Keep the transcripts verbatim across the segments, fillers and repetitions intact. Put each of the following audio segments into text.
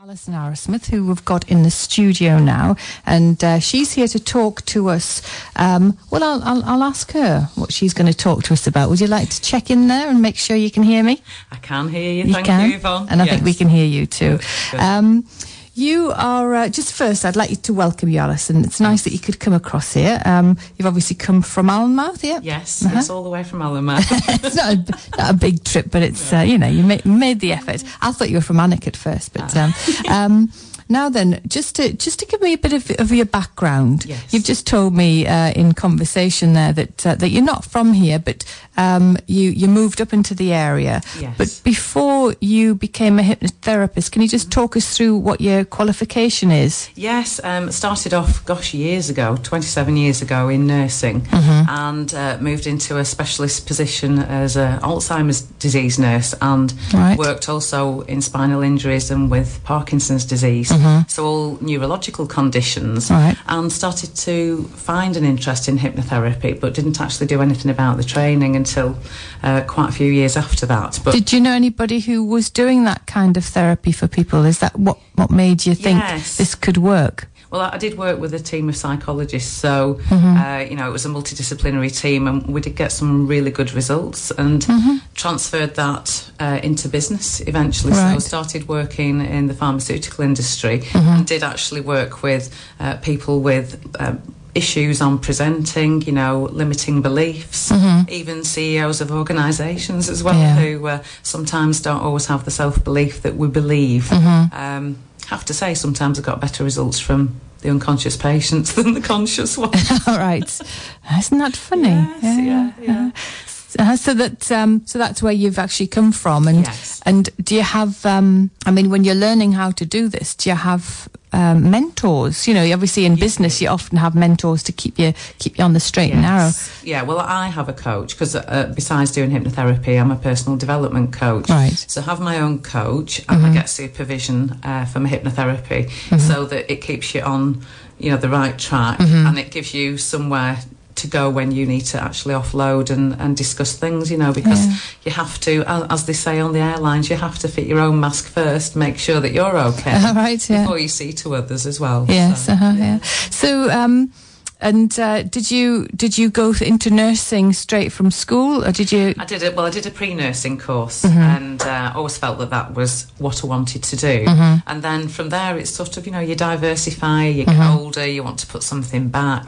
Alison Arrowsmith, who we've got in the studio now, and uh, she's here to talk to us. Um, well, I'll, I'll, I'll ask her what she's going to talk to us about. Would you like to check in there and make sure you can hear me? I can hear you. You Thank can? you, Yvonne. And I yes. think we can hear you too. Good, good. Um, you are, uh, just first, I'd like you to welcome you, Alison. It's nice that you could come across here. Um, you've obviously come from Allenmouth, yeah? Yes, Uh-huh. yes, all the way from Allenmouth. It's not a, not a big trip, but it's, uh, you know, you made, made the effort. I thought you were from Alnwick at first, but... Um, um, now then, just to just to give me a bit of, of your background. Yes. You've just told me uh, in conversation there that uh, that you're not from here, but um, you you moved up into the area. Yes. But before you became a hypnotherapist, can you just talk us through what your qualification is? Yes, um, started off, gosh, years ago, twenty-seven years ago in nursing, Mm-hmm. and uh, moved into a specialist position as an Alzheimer's disease nurse, and Right. worked also in spinal injuries and with Parkinson's disease. Mm-hmm. So all neurological conditions, Right. and started to find an interest in hypnotherapy, but didn't actually do anything about the training until uh, quite a few years after that. But Did you know anybody who was doing that kind of therapy for people? Is that what, what made you think Yes. this could work? Well, I did work with a team of psychologists, so Mm-hmm. uh, you know, it was a multidisciplinary team, and we did get some really good results, and Mm-hmm. transferred that uh, into business eventually. So I Right. started working in the pharmaceutical industry, Mm-hmm. and did actually work with uh, people with um, issues on presenting, you know, limiting beliefs, even C E Os of organisations as well, Mm-hmm. Yeah. who uh, sometimes don't always have the self-belief that we believe. Mm-hmm. Um, have to say, sometimes I got better results from the unconscious patients than the conscious ones. All right. Isn't that funny? Yes, yeah, yeah. Uh, so that um, so that's where you've actually come from, and Yes. and do you have? Um, I mean, when you're learning how to do this, do you have um, mentors? You know, obviously in business, you often have mentors to keep you keep you on the straight and narrow. Yes. Yeah, well, I have a coach because uh, besides doing hypnotherapy, I'm a personal development coach. Right. So I have my own coach, and I get supervision uh, from hypnotherapy, so that it keeps you on, you know, the right track, and it gives you somewhere to go when you need to actually offload and, and discuss things, you know, because Yeah. you have to, as they say on the airlines, you have to fit your own mask first, make sure that you're okay All right, yeah. before you see to others as well. Yes, So, uh-huh, yeah. So, um, and uh, did you did you go into nursing straight from school, or did you? I did it. Well, I did a pre-nursing course, Mm-hmm. and uh, always felt that that was what I wanted to do. Mm-hmm. And then from there, it's sort of, you know, you diversify, you get Mm-hmm. older, you want to put something back.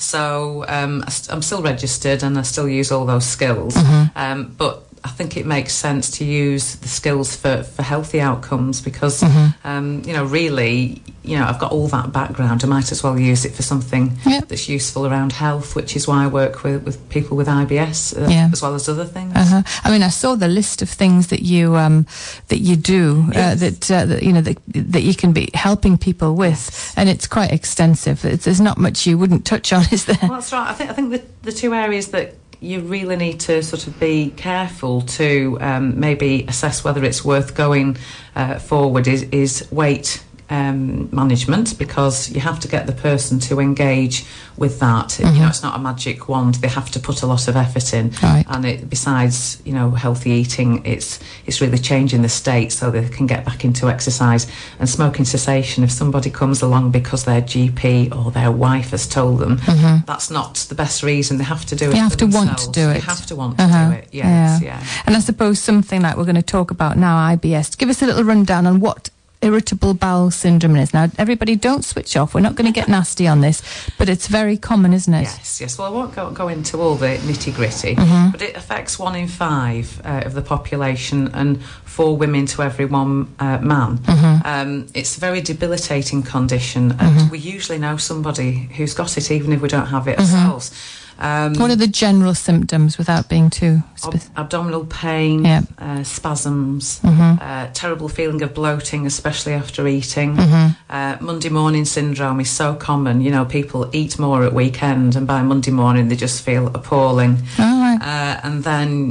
So um, I st- I'm still registered, and I still use all those skills. Mm-hmm. Um, but I think it makes sense to use the skills for, for healthy outcomes because, Mm-hmm. um, you know, really, you know, I've got all that background. I might as well use it for something Yep. that's useful around health, which is why I work with, with people with I B S uh, Yeah. as well as other things. Uh-huh. I mean, I saw the list of things that you um, that you do uh, Yes. that, uh, that you know that, that you can be helping people with, and it's quite extensive. It's, there's not much you wouldn't touch on, is there? Well, that's right. I think I think the, the two areas that you really need to sort of be careful to um, maybe assess whether it's worth going uh, forward is, is weight um, management, because you have to get the person to engage with that. Mm-hmm. You know, it's not a magic wand. They have to put a lot of effort in. Right. And it, besides, you know, healthy eating, it's it's really changing the state so they can get back into exercise. And smoking cessation, if somebody comes along because their G P or their wife has told them, that's not the best reason. They have to do it. You have for to want to themselves. do it. You have to want to Uh-huh. do it. Yes, Yeah. yeah. And I suppose something like we're going to talk about now, I B S. Give us a little rundown on what irritable bowel syndrome is. Now, everybody, don't switch off. We're not going to get nasty on this, but it's very common, isn't it? Yes, yes. Well, I won't go, go into all the nitty gritty, Mm-hmm. but it affects one in five uh, of the population and four women to every one uh, man. Mm-hmm. Um, it's a very debilitating condition, and we usually know somebody who's got it, even if we don't have it ourselves. Um, What are the general symptoms without being too Ab- specific? abdominal pain, Yeah. uh, spasms, Mm-hmm. uh, terrible feeling of bloating, especially after eating. Mm-hmm. Uh, Monday morning syndrome is so common. You know, people eat more at weekend, and by Monday morning they just feel appalling. All right. Uh, and then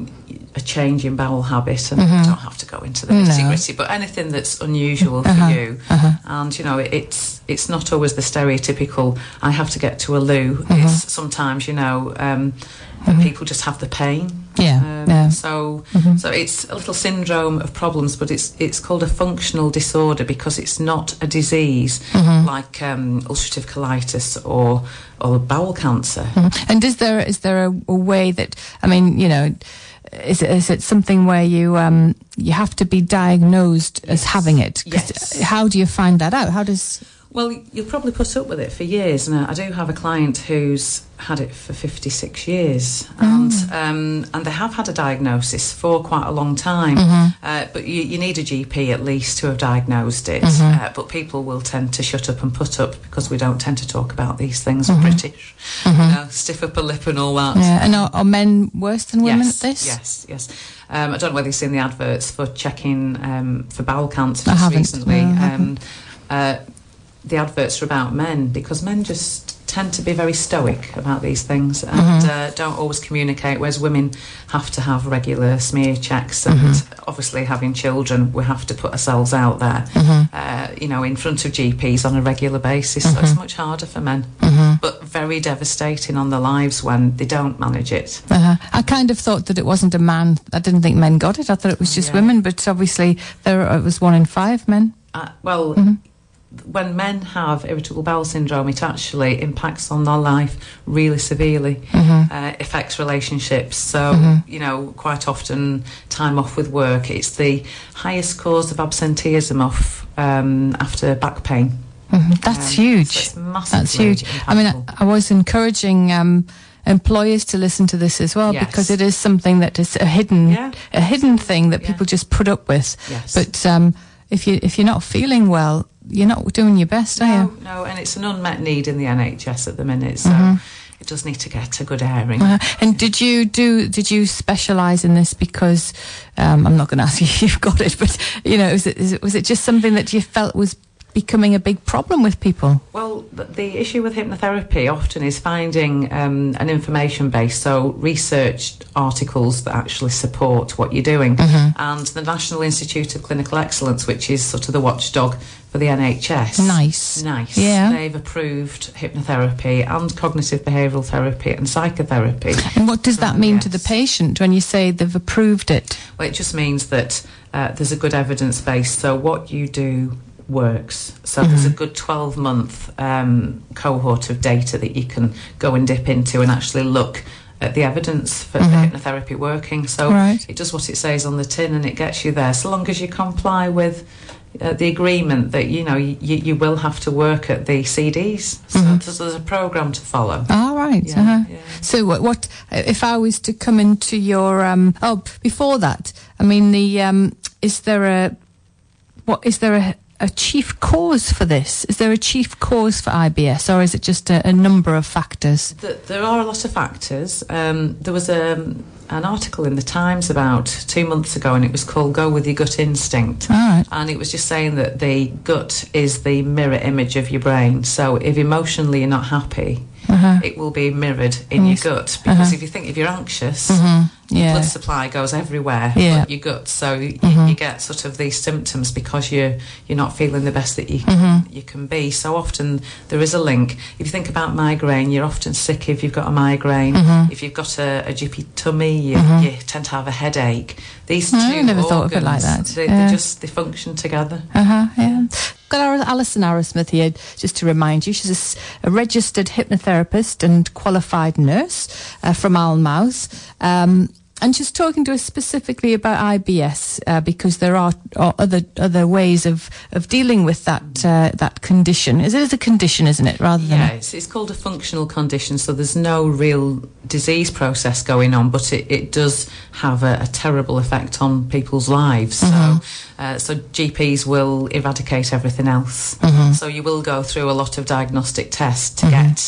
a change in bowel habit, and Mm-hmm. I don't have to go into the nitty gritty, but anything that's unusual Uh-huh. for you, Uh-huh. and you know, it, it's it's not always the stereotypical. I have to get to a loo. Mm-hmm. It's sometimes, you know, um, that people just have the pain. Yeah, Um, yeah. So, so it's a little syndrome of problems, but it's it's called a functional disorder because it's not a disease like um, ulcerative colitis or or bowel cancer. And is there is there a, a way that, I mean, you know, is it, is it something where you um you have to be diagnosed as having it? 'Cause Yes. How do you find that out? How does Well, you'll probably put up with it for years. And I do have a client who's had it for fifty-six years, and um, and they have had a diagnosis for quite a long time. Uh, but you, you need a G P at least to have diagnosed it. Uh, but people will tend to shut up and put up because we don't tend to talk about these things. We're British, you know, stiff upper lip and all that. yeah? And are, are men worse than women Yes, at this? yes, yes. Um, I don't know whether you've seen the adverts for checking um, for bowel cancer I just haven't. recently. No, I um, haven't. uh, the adverts are about men because men just tend to be very stoic about these things and Mm-hmm. uh, don't always communicate, whereas women have to have regular smear checks, and Mm-hmm. obviously having children, we have to put ourselves out there, Mm-hmm. uh, you know, in front of G Ps on a regular basis. So it's much harder for men, Mm-hmm. but very devastating on their lives when they don't manage it. Uh-huh. I kind of thought that it wasn't a man. I didn't think men got it. I thought it was just Yeah. women, but obviously there it was one in five men. Uh, well, when men have irritable bowel syndrome, it actually impacts on their life really severely, uh, affects relationships. So, you know, quite often time off with work, it's the highest cause of absenteeism off um, after back pain. Mhm. That's Um, huge. so it's massively That's huge. I mean, I, impactful. I was encouraging um, employers to listen to this as well Yes. because it is something that is a hidden, Yeah. a hidden thing that Yeah. people just put up with. Yes. But um, if you if you're not feeling well, you're not doing your best, are No, you? no, and it's an unmet need in the N H S at the minute, so it does need to get a good airing. Uh, and did you do? Did you specialise in this because um, I'm not going to ask you if you've got it, but you know, is it, is it was it just something that you felt was becoming a big problem with people? Well, the, the issue with hypnotherapy often is finding um, an information base, so researched articles that actually support what you're doing. And the National Institute of Clinical Excellence, which is sort of the watchdog for the N H S. Nice. Nice. Yeah. They've approved hypnotherapy and cognitive behavioural therapy and psychotherapy. And what does that So, mean to yes. the patient when you say they've approved it? Well, it just means that uh, there's a good evidence base, so what you do works. So there's a good twelve month um, cohort of data that you can go and dip into and actually look at the evidence for, for hypnotherapy working. So Right. it does what it says on the tin and it gets you there, so long as you comply with uh, the agreement that, you know, you, you will have to work at the C Ds. So there's, there's a programme to follow. All right. Yeah, uh-huh. yeah. So what, what if I was to come into your um oh before that, I mean the um is there a what is there a a chief cause for this? Is there a chief cause for I B S, or is it just a, a number of factors? Th- There are a lot of factors. Um, there was um, an article in the Times about two months ago, and it was called "Go with Your Gut Instinct." All right. And it was just saying that the gut is the mirror image of your brain. So if emotionally you're not happy, Uh-huh. it will be mirrored in Yes. your gut. Because if you think if you're anxious, Yeah. blood supply goes everywhere Yeah. but your gut. So you, you get sort of these symptoms because you're you're not feeling the best that you you can be. So often there is a link. If you think about migraine, you're often sick if you've got a migraine. If you've got a, a jippy tummy, you, you tend to have a headache. These two I never thought of it like organs, that. They, Yeah. they just they function together. Uh-huh, yeah. Got our Alison Arrowsmith here, just to remind you. She's a, s- a registered hypnotherapist and qualified nurse uh, from Alnmouth. Um, and she's talking to us specifically about I B S uh, because there are, are other other ways of, of dealing with that uh, that condition. Is it is a condition, isn't it, rather than Yeah, a- it's, it's called a functional condition, so there's no real disease process going on, but it, it does have a, a terrible effect on people's lives. So, uh, so G Ps will eradicate everything else. So you will go through a lot of diagnostic tests to get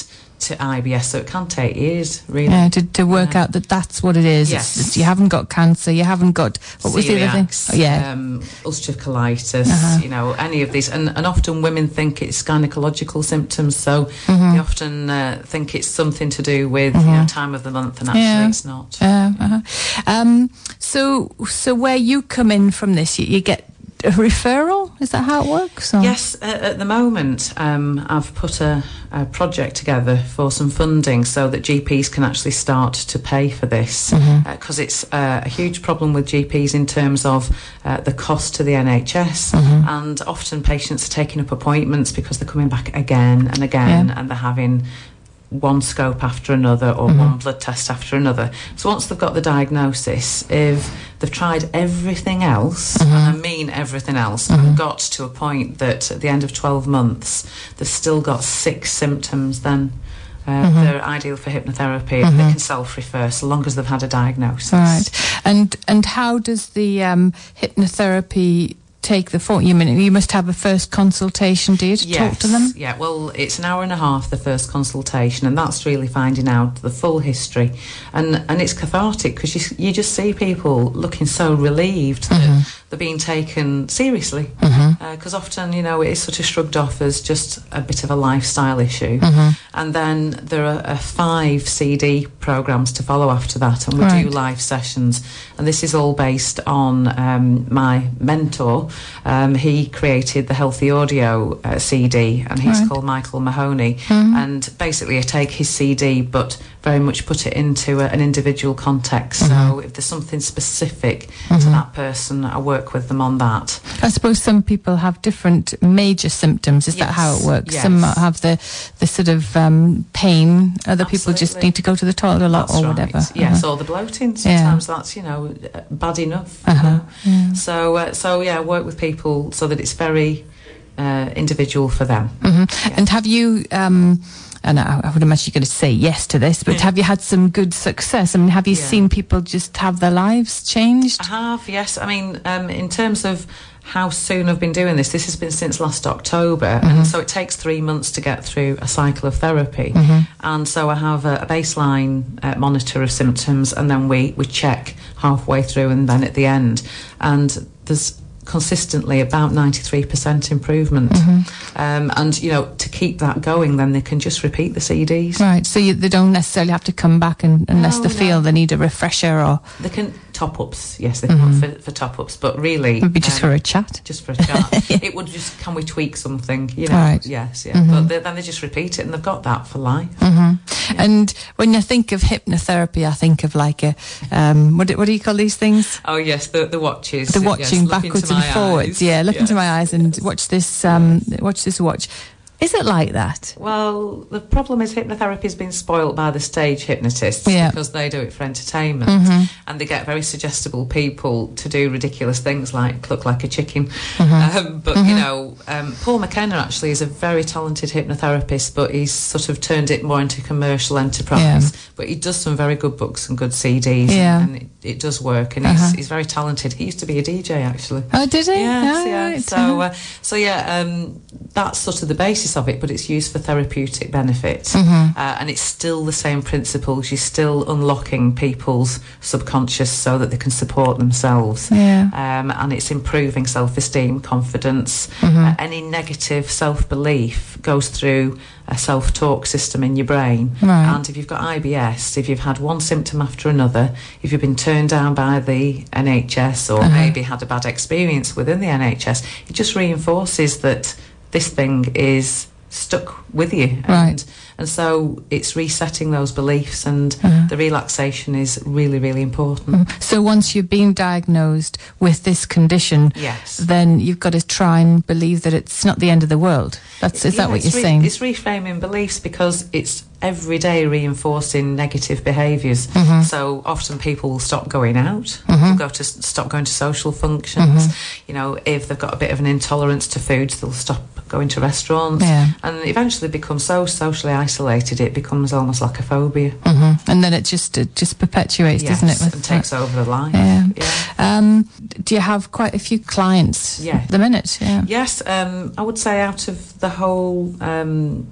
to I B S, so it can take years, really. Yeah, to, to work Yeah. out that that's what it is. Yes. It's, it's, you haven't got cancer, you haven't got, what was the other thing? Celiacs, Oh, yeah. um, ulcerative colitis, Uh-huh. you know, any of these. And, and often women think it's gynecological symptoms, so Mhm. they often uh, think it's something to do with, you know, time of the month, and actually Yeah. it's not. Uh, uh-huh. um, so, so where you come in from this, you, you get a referral? Is that how it works? Or? Yes, uh, at the moment, um, I've put a, a project together for some funding so that G Ps can actually start to pay for this, because Mhm. uh, it's uh, a huge problem with G Ps in terms of uh, the cost to the N H S, Mhm. and often patients are taking up appointments because they're coming back again and again, Yeah. and they're having one scope after another, or Mhm. one blood test after another. So once they've got the diagnosis, if they've tried everything else, Mhm. and I mean everything else, Mhm. and got to a point that at the end of twelve months they've still got six symptoms, then uh, Mhm. they're ideal for hypnotherapy. Mhm. They can self-refer so long as they've had a diagnosis. Right. And and how does the um, hypnotherapy take the form? You mean you must have a first consultation, do you, to talk to them? Yeah, well, it's an hour and a half, the first consultation, and that's really finding out the full history. And and it's cathartic because you, you just see people looking so relieved that Mhm. they're being taken seriously. Mhm. Because often, you know, it is sort of shrugged off as just a bit of a lifestyle issue. Mhm. And then there are uh, five C D programmes to follow after that, and we Right. do live sessions. And this is all based on um, my mentor. Um, he created the Healthy Audio uh, C D, and he's Right. called Michael Mahoney. Mhm. And basically, I take his C D, but very much put it into a, an individual context. Mhm. So if there's something specific to Mhm. that person, I work with them on that. I suppose some people have different major symptoms. Is that how it Yes, works? yes. Some have the, the sort of um, pain. Other people just Absolutely. need to go to the toilet a lot That's or right. whatever. Yes, Uh-huh. or the bloating. Sometimes that's, you know, uh, bad enough. you Uh-huh. know. Yeah. So, uh, so yeah, I work with people so that it's very uh, individual for them. Mhm. Yeah. And have you, um, and I, I would imagine you're going to say yes to this, but Yeah. have you had some good success? I mean, have you Yeah. seen people just have their lives changed? I have, yes. I mean, um, in terms of how soon I've been doing this, this has been since last October, Mhm. and so it takes three months to get through a cycle of therapy. Mhm. And so I have a, a baseline uh, monitor of symptoms, and then we, we check halfway through and then at the end. And there's consistently about ninety-three percent improvement. Mhm. Um, and, you know, to keep that going, then they can just repeat the C Ds. Right, so you, they don't necessarily have to come back and, unless No, they feel no. they need a refresher, or They can top-ups, yes, they can Mhm. for, for top-ups, but really... maybe just um, for a chat. just for a chat. Yeah. It would just, can we tweak something? You know, Right. yes, yeah. Mhm. But they, then they just repeat it, and they've got that for life. hmm And when I think of hypnotherapy, I think of like a, um, what, do, what do you call these things? Oh yes, the the watches. The yes, watching look backwards into and my forwards. eyes. Yeah, look Yes. into my eyes and watch this, um, watch this watch. Is it like that? Well, the problem is hypnotherapy has been spoilt by the stage hypnotists Yeah. because they do it for entertainment, Mhm. and they get very suggestible people to do ridiculous things like look like a chicken. Mhm. Um, but you know, um, Paul McKenna actually is a very talented hypnotherapist, but he's sort of turned it more into commercial enterprise. Yeah. But he does some very good books and good C Ds, Yeah. and it, it does work. And Uh-huh. he's, he's very talented. He used to be a D J actually. Oh, did it? Yes, Oh, yeah. right. So, Uh-huh. uh, so yeah, um, that's sort of the basis of it, but it's used for therapeutic benefit, Mhm. uh, and it's still the same principles. You're still unlocking people's subconscious so that they can support themselves, Yeah. um, and it's improving self-esteem, confidence. Mhm. Uh, any negative self-belief goes through a self-talk system in your brain, Right. and if you've got I B S, if you've had one symptom after another, if you've been turned down by the N H S, or Uh-huh. maybe had a bad experience within the N H S, it just reinforces that this thing is stuck with you. Right. And, and so it's resetting those beliefs, and Uh-huh. the relaxation is really, really important. So once you've been diagnosed with this condition, Yes. then you've got to try and believe that it's not the end of the world. That's is Yeah, that what it's you're re- saying? It's reframing beliefs because it's every day reinforcing negative behaviours. Mhm. So often people will stop going out, Mhm. will go to stop going to social functions. Mhm. You know, if they've got a bit of an intolerance to foods, they'll stop going to restaurants, Yeah. and eventually become so socially isolated it becomes almost like a phobia. hmm And then it just it just perpetuates, Yes, doesn't it? with and takes over the life. Yeah. Yeah. Um, do you have quite a few clients Yeah. at the minute? Yeah. Yes, um, I would say out of the whole um,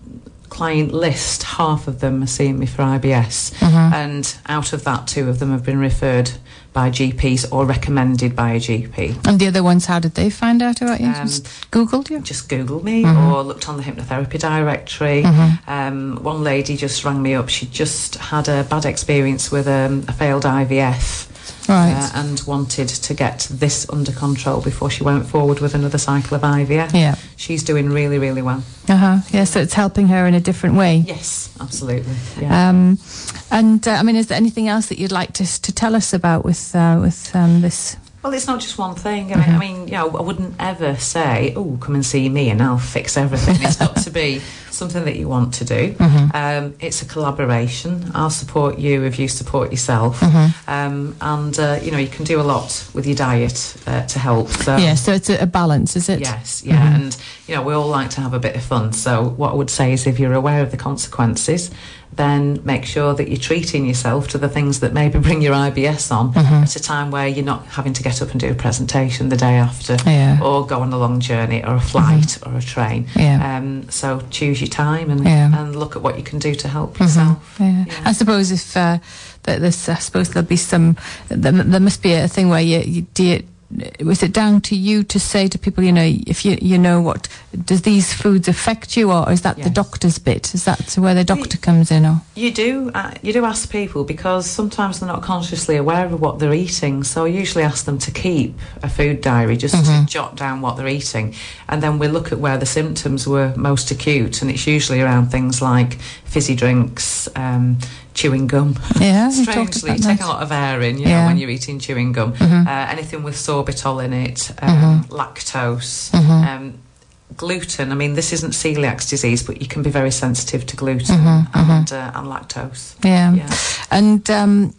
client list, half of them are seeing me for I B S, Mm-hmm. and out of that, two of them have been referred by G Ps or recommended by a G P. And the other ones, how did they find out about you? Um, Just Googled you? Just Googled me Mm-hmm. or looked on the hypnotherapy directory. Mm-hmm. Um, one lady just rang me up. She just had a bad experience with um, a failed I V F. Right. Uh, and wanted to get this under control before she went forward with another cycle of I V F. Yeah. She's doing really, really well. Uh-huh. Yeah, so it's helping her in a different way. Yes, absolutely. Yeah. Um, and, uh, I mean, is there anything else that you'd like to, to tell us about with, uh, with um, this? Well, it's not just one thing. I mean, I mean, you know, I wouldn't ever say, "Oh, come and see me, and I'll fix everything." It's got to be something that you want to do. Mm-hmm. Um, it's a collaboration. I'll support you if you support yourself, Mm-hmm. um, and uh, you know, you can do a lot with your diet uh, to help. So, Yeah, so it's a, a balance, is it? yes, yeah, Mm-hmm. and you know, we all like to have a bit of fun. So, what I would say is, if you're aware of the consequences, then make sure that you're treating yourself to the things that maybe bring your I B S on Mm-hmm. at a time where you're not having to get up and do a presentation the day after, Yeah. or go on a long journey or a flight or a train. Yeah. Um, so choose your time and, Yeah. and look at what you can do to help yourself. Yeah. Yeah. I suppose if uh, that this, I suppose there'll be some. There, there must be a thing where you, you do it. Was it down to you to say to people, you know, if you you know what, does these foods affect you, or is that the Yes. doctor's bit? Is that where the doctor comes in? Or You do, uh, you do ask people because sometimes they're not consciously aware of what they're eating. So I usually ask them to keep a food diary, just Mm-hmm. to jot down what they're eating, and then we look at where the symptoms were most acute, and it's usually around things like fizzy drinks, um, chewing gum. Yeah, we talked Strangely, about you take that. a lot of air in, you Yeah. know, when you're eating chewing gum. Mhm. Uh, anything with sorbitol in it, um, lactose. Mhm. Um, gluten. I mean, this isn't celiac disease, but you can be very sensitive to gluten Mhm, and, uh, and lactose. yeah, Yeah. and um,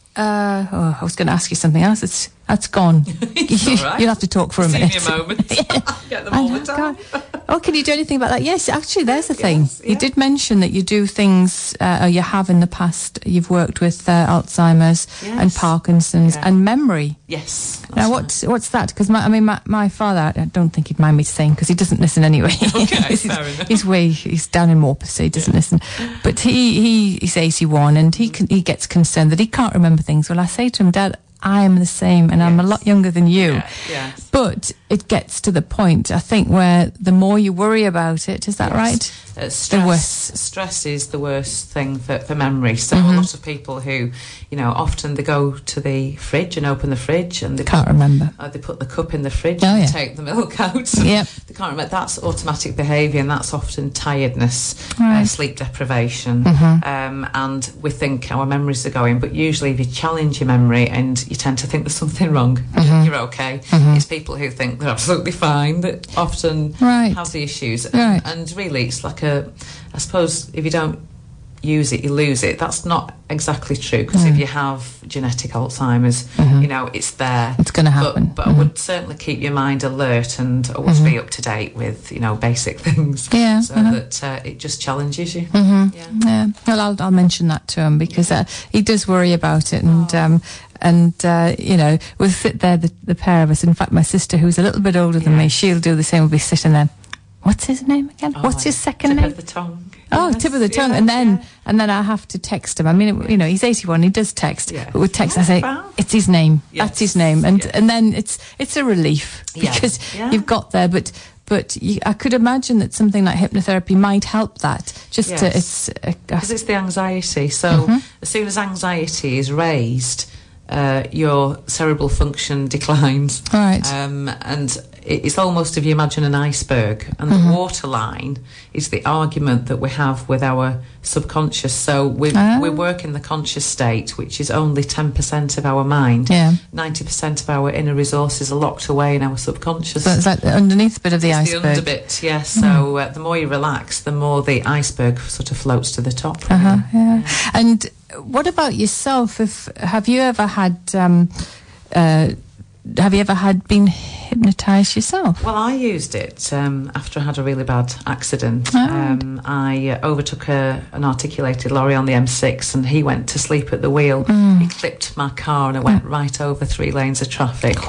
uh, oh, I was going to ask you something else. It's that's gone. It's all right. You'll have to talk for a Give minute. me a moment. Get them I all know, the time. God. Oh, can you do anything about that? Yes, actually, there's the thing. Yes, You yeah. did mention that you do things, uh, or you have in the past. You've worked with uh, Alzheimer's Yes. and Parkinson's Yeah. and memory. Yes. that's Now, right. what's what's that? Because I mean, my, my father, I don't think he'd mind me saying, because he doesn't listen anyway. Okay, he's, fair enough. he's way he's down in Morpeth, so he doesn't listen. But he, he he's eighty-one, and he can, he gets concerned that he can't remember things. Well, I say to him, Dad, I am the same, and I'm a Yes. lot younger than you. Yeah, yes. But it gets to the point, I think, where the more you worry about it, is that Yes. right? Uh, stress, worst. stress is the worst thing for, for memory. So Mhm. a lot of people who, you know, often they go to the fridge and open the fridge and they Can't remember. Uh, they put the cup in the fridge Oh, and yeah. take the milk out. Yep. They can't remember. That's automatic behaviour, and that's often tiredness, Right. uh, sleep deprivation. Mhm. Um, and we think our memories are going, but usually if you challenge your memory and you tend to think there's something wrong, Mhm. you're okay. Mhm. It's people who think they're absolutely fine that often Right. have the issues. Right. And, and really, it's like a, I suppose, if you don't use it, you lose it. That's not exactly true, because Mm. if you have genetic Alzheimer's, Mhm. you know, it's there. It's going to happen. But, but I would certainly keep your mind alert and always be up to date with, you know, basic things. Mm-hmm. Yeah, So uh-huh. that uh, it just challenges you. hmm Yeah. Yeah. Well, I'll, I'll mention that to him, because uh, he does worry about it, and Oh. um, and uh, you know, we'll sit there, the, the pair of us. In fact, my sister, who's a little bit older than me, Yes. she'll do the same. We'll be sitting there. What's his name again? Oh, What's his second tip name? of the tongue. Oh, Yes, tip of the tongue, yeah, and then yeah. and then I have to text him. I mean, it, you know, he's eighty-one. He does text, Yeah. but with text, I Oh, say wow. it's his name. Yes, That's his name, and yes. and then it's it's a relief, Yeah, because yeah. you've got there. But but you, I could imagine that something like hypnotherapy might help that. Just to, Yes. it's uh, Because it's the anxiety. So Mhm. as soon as anxiety is raised, uh, your cerebral function declines. Right. Um, and it- it's almost, if you imagine an iceberg, and Mhm. the waterline is the argument that we have with our subconscious. So we Ah. we work in the conscious state, which is only ten percent of our mind. Yeah. ninety percent of our inner resources are locked away in our subconscious. So it's like the underneath bit of the It's iceberg. the under bit, yes. So uh, the more you relax, the more the iceberg sort of floats to the top. really. Uh-huh, yeah. And what about yourself? If have you ever had um, uh, have you ever had been hypnotized yourself? Well, I used it um, after I had a really bad accident. Oh. Um, I uh, overtook a, an articulated lorry on the M six, and he went to sleep at the wheel. Mm. He clipped my car, and it went right over three lanes of traffic.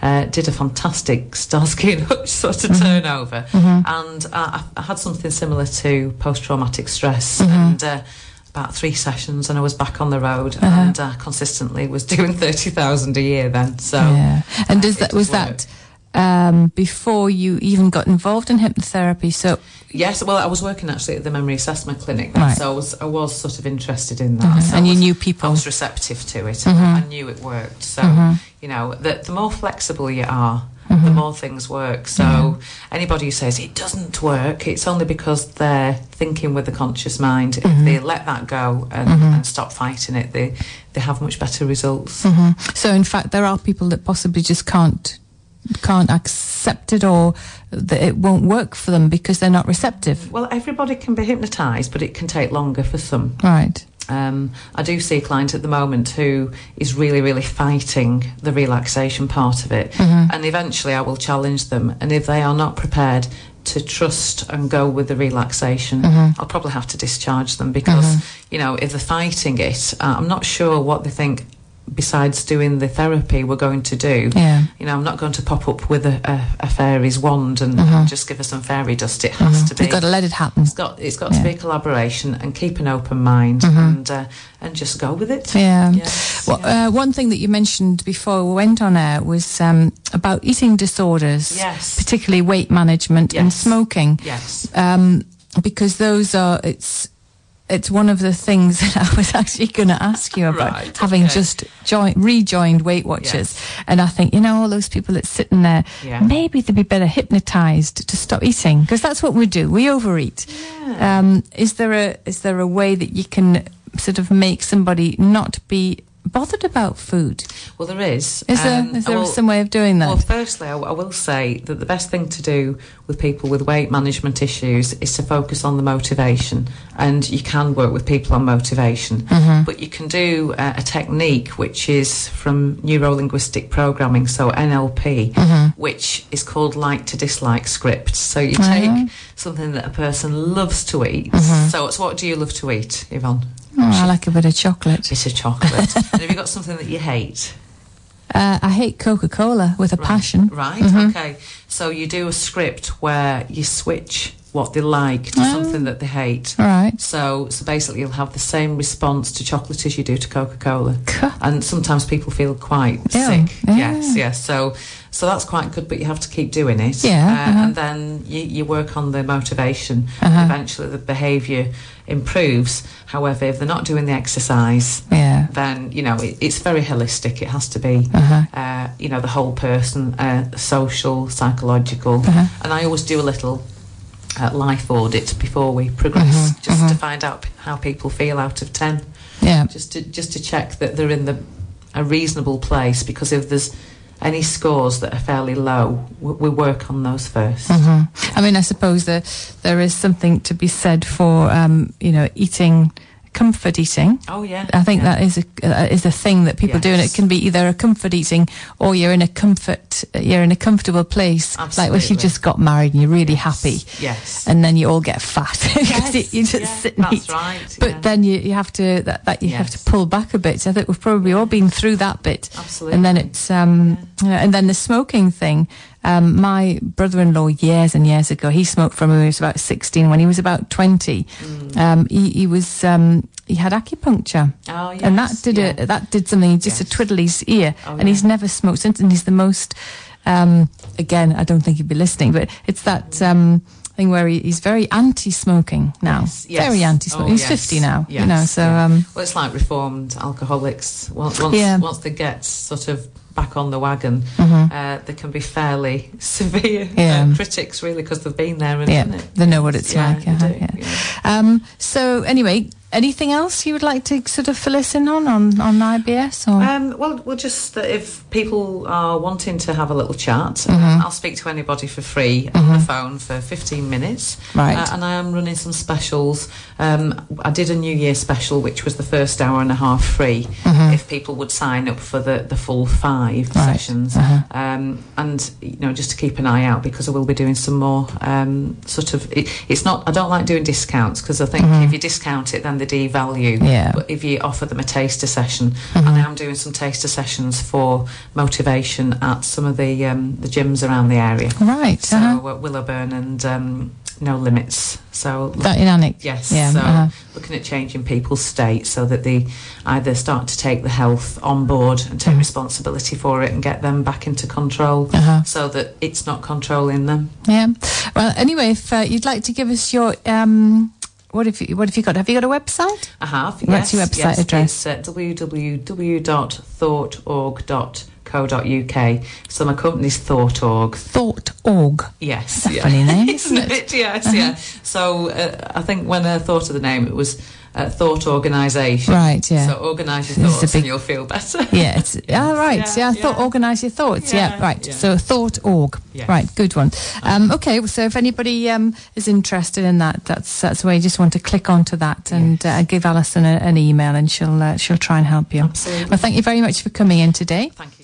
uh, did a fantastic Starsky and Hutch sort of mm-hmm. turnover, mm-hmm. and I, I had something similar to post-traumatic stress, mm-hmm. and uh, about three sessions and I was back on the road, uh-huh. and uh, consistently was doing thirty thousand a year then. So yeah. And does uh, that was work. that um, before you even got involved in hypnotherapy? So yes, well, I was working actually at the memory assessment clinic then, right. so I was I was sort of interested in that. Uh-huh. So and you was, knew people. I was receptive to it, mm-hmm. and I knew it worked. So mm-hmm. you know, the, the more flexible you are, mm-hmm. the more things work. So mm-hmm. anybody who says it doesn't work, it's only because they're thinking with the conscious mind. Mm-hmm. If they let that go and, mm-hmm. and stop fighting it, they they have much better results. Mm-hmm. So in fact, there are people that possibly just can't can't accept it, or that it won't work for them because they're not receptive. Well, everybody can be hypnotised, but it can take longer for some. Right. Um, I do see a client at the moment who is really, really fighting the relaxation part of it, mm-hmm. and eventually I will challenge them, and if they are not prepared to trust and go with the relaxation, mm-hmm. I'll probably have to discharge them, because mm-hmm. you know, if they're fighting it, uh, I'm not sure what they think besides doing the therapy we're going to do. Yeah. You know, I'm not going to pop up with a, a, a fairy's wand and, mm-hmm. and just give her some fairy dust. It has mm-hmm. to be. You've got to let it happen. It's got it's got yeah. to be a collaboration, and keep an open mind, mm-hmm. and uh, and just go with it. Yeah. Yes, well, yeah. Uh, one thing that you mentioned before we went on air was um, about eating disorders. Yes. Particularly weight management yes. and smoking. Yes. Um, because those are it's. It's one of the things that I was actually going to ask you about, right, having okay. just joined, rejoined Weight Watchers. Yes. And I think, you know, all those people that's sitting there, yeah. maybe they'd be better hypnotised to stop eating, because that's what we do. We overeat. Yeah. Um, is there a is there a way that you can sort of make somebody not be bothered about food? Well, there is. Is there, um, is there well, some way of doing that? Well, firstly, I, I will say that the best thing to do with people with weight management issues is to focus on the motivation, and you can work with people on motivation, mm-hmm. but you can do uh, a technique which is from neuro-linguistic programming, so N L P, mm-hmm. which is called like to dislike script. So you mm-hmm. take something that a person loves to eat. Mm-hmm. So it's, what do you love to eat, Yvonne? Oh, I like a bit of chocolate. A bit of chocolate. And have you got something that you hate? Uh, I hate Coca-Cola with a right. passion. Right, mm-hmm. okay. So you do a script where you switch what they like to oh. something that they hate. Right. So so basically you'll have the same response to chocolate as you do to Coca-Cola. Cool. And sometimes people feel quite Ew. sick. Yeah. Yes, yes. So so that's quite good, but you have to keep doing it. Yeah. Uh, uh-huh. And then you, you work on the motivation. Uh-huh. And eventually the behaviour improves. However, if they're not doing the exercise, yeah. then, you know, it, it's very holistic. It has to be, uh-huh. uh, you know, the whole person, uh, social, psychological. Uh-huh. And I always do a little uh, life audit before we progress, uh-huh. just uh-huh. to find out how people feel out of ten. Yeah. Just to just to check that they're in the a reasonable place, because if there's any scores that are fairly low, we, we work on those first. Mm-hmm. I mean, I suppose that there is something to be said for, um, you know, eating, comfort eating. Oh yeah, I think yeah. that is a uh, is a thing that people yes. do, and it can be either a comfort eating or you're in a comfort, you're in a comfortable place. Absolutely. Like if you just got married and you're really yes. happy. Yes. And then you all get fat because yes. you just yeah, sit and that's eat. right. But yeah. then you, you have to that, that you yes. have to pull back a bit. I think we've probably all been through that bit. Absolutely. And then it's um, yeah. you know, and then the smoking thing. Um, my brother-in-law, years and years ago, he smoked from when he was about sixteen. When he was about twenty, mm. um, he, he was um, he had acupuncture, oh, yes. and that did yeah. a, that did something. Just yes. to twiddle his ear, oh, and yeah. he's never smoked since. And he's the most. Um, again, I don't think he'd be listening, but it's that um, thing where he, he's very anti-smoking now. Yes. Yes. Very anti-smoking. Oh, he's yes. fifty now, yes. you know. So yeah. um, well, it's like reformed alcoholics. Once once, yeah. once they get sort of back on the wagon, mm-hmm. uh, they can be fairly severe yeah. uh, critics, really, because they've been there and yeah, done it. they know what it's yeah, like. they Uh-huh, do, yeah. yeah. Um, so anyway, anything else you would like to sort of fill us in on on, on I B S? Or? Um, well, well, just that if people are wanting to have a little chat, mm-hmm. um, I'll speak to anybody for free mm-hmm. on the phone for fifteen minutes. Right. Uh, and I am running some specials. Um, I did a New Year special, which was the first hour and a half free, mm-hmm. if people would sign up for the, the full five right. sessions. Uh-huh. Um, and, you know, just to keep an eye out, because I will be doing some more um, sort of... It, it's not... I don't like doing discounts, because I think mm-hmm. if you discount it, then they the D value. Yeah. But if you offer them a taster session, Mm-hmm. and I'm doing some taster sessions for motivation at some of the um, the gyms around the area. Right. So uh-huh. uh, Willowburn and um, No Limits. So That in Alnwick. yes. Yeah. So uh-huh. looking at changing people's state so that they either start to take the health on board and take Mm. responsibility for it and get them back into control, Uh-huh. so that it's not controlling them. Yeah. Well, anyway, if uh, you'd like to give us your um, what have you what have you got? Have you got a website? I have. What's yes, your website yes, address? It's uh, w w w dot thought org dot co dot u k. So my company's Thought Org. Thought Org. Yes. That's a funny name, isn't Isn't it? it? Yes, Uh-huh. yeah. So uh, I think when I thought of the name, it was uh, Thought Organisation. Right. Yeah. So organise your This is a thoughts big- and you'll feel better. Yeah, it's ah, right. Yeah, Yeah, I thought yeah. organise your thoughts. Yeah, Yeah, right. yeah. So thought org. Yes. Right, good one. Um, okay, so if anybody um, is interested in that, that's that's where you just want to click onto that and uh, give Alison a, an email, and she'll uh, she'll try and help you. Absolutely. Well, thank you very much for coming in today. Thank you.